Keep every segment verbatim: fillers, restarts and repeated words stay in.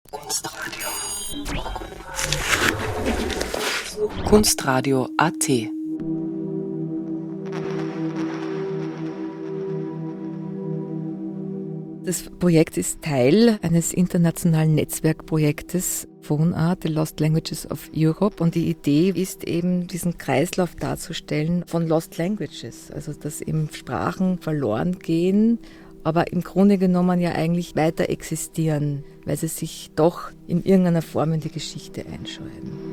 Kunstradio. Kunstradio A T. Das Projekt ist Teil eines internationalen Netzwerkprojektes Phoneart, The Lost Languages of Europe. Und die Idee ist eben, diesen Kreislauf darzustellen von Lost Languages. Also, dass eben Sprachen verloren gehen, aber im Grunde genommen ja eigentlich weiter existieren, weil sie sich doch in irgendeiner Form in die Geschichte einschreiben.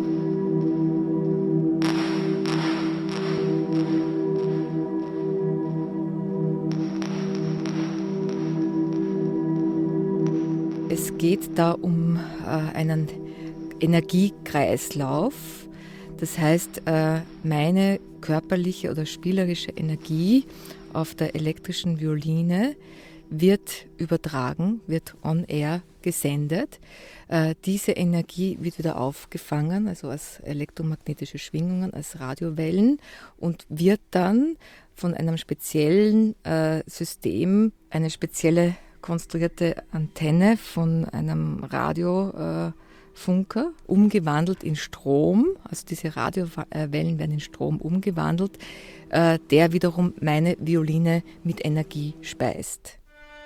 Es geht da um äh, einen Energiekreislauf. Das heißt, äh, meine körperliche oder spielerische Energie auf der elektrischen Violine wird übertragen, wird on air gesendet. Äh, diese Energie wird wieder aufgefangen, also als elektromagnetische Schwingungen, als Radiowellen und wird dann von einem speziellen äh, System, eine spezielle konstruierte Antenne von einem Radiofunker äh, umgewandelt in Strom, also diese Radiowellen werden in Strom umgewandelt, äh, der wiederum meine Violine mit Energie speist.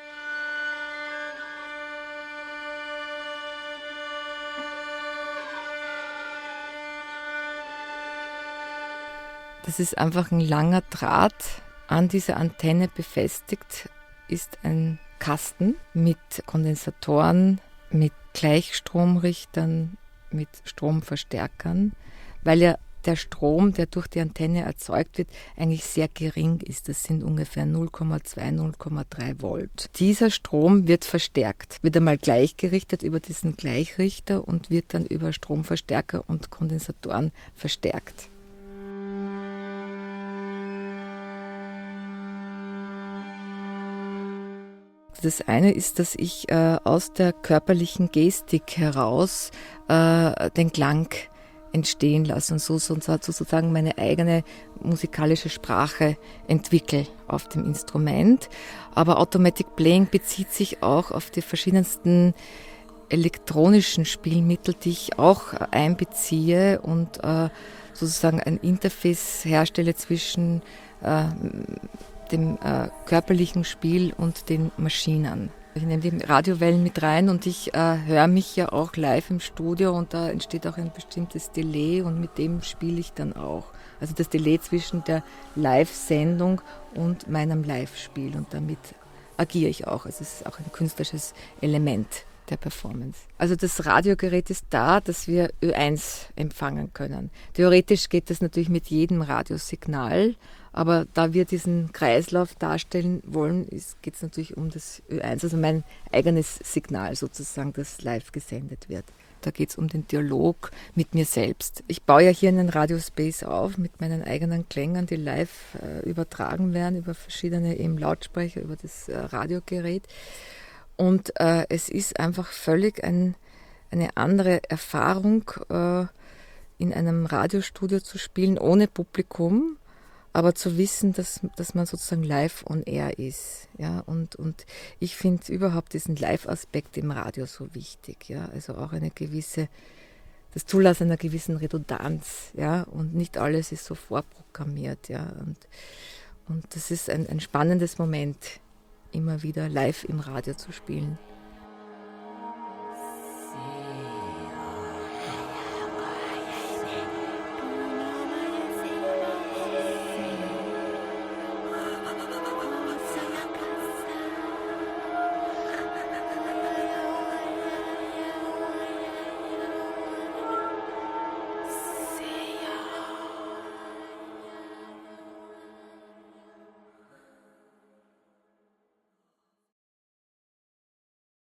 Das ist einfach ein langer Draht, an dieser Antenne befestigt ist ein Kasten mit Kondensatoren, mit Gleichstromrichtern, mit Stromverstärkern, weil ja der Strom, der durch die Antenne erzeugt wird, eigentlich sehr gering ist. Das sind ungefähr null Komma zwei, null Komma drei Volt. Dieser Strom wird verstärkt, wird einmal gleichgerichtet über diesen Gleichrichter und wird dann über Stromverstärker und Kondensatoren verstärkt. Das eine ist, dass ich äh, aus der körperlichen Gestik heraus äh, den Klang entstehen lasse und so, so sozusagen meine eigene musikalische Sprache entwickle auf dem Instrument. Aber Automatic Playing bezieht sich auch auf die verschiedensten elektronischen Spielmittel, die ich auch einbeziehe und äh, sozusagen ein Interface herstelle zwischen äh, dem äh, körperlichen Spiel und den Maschinen. Ich nehme die Radiowellen mit rein und ich äh, höre mich ja auch live im Studio und da entsteht auch ein bestimmtes Delay und mit dem spiele ich dann auch. Also das Delay zwischen der Live-Sendung und meinem Live-Spiel und damit agiere ich auch. Also es ist auch ein künstlerisches Element der Performance. Also das Radiogerät ist da, dass wir Ö eins empfangen können. Theoretisch geht das natürlich mit jedem Radiosignal, aber da wir diesen Kreislauf darstellen wollen, geht es natürlich um das Ö eins, also mein eigenes Signal sozusagen, das live gesendet wird. Da geht es um den Dialog mit mir selbst. Ich baue ja hier einen Radiospace auf mit meinen eigenen Klängen, die live äh, übertragen werden über verschiedene eben Lautsprecher, über das äh, Radiogerät. Und äh, es ist einfach völlig ein, eine andere Erfahrung, äh, in einem Radiostudio zu spielen, ohne Publikum, aber zu wissen, dass, dass man sozusagen live on air ist. Ja? Und, und ich finde überhaupt diesen Live-Aspekt im Radio so wichtig. Ja? Also auch eine gewisse, das Zulassen einer gewissen Redundanz. Ja? Und nicht alles ist so vorprogrammiert. Ja? Und, und das ist ein, ein spannendes Moment, immer wieder live im Radio zu spielen.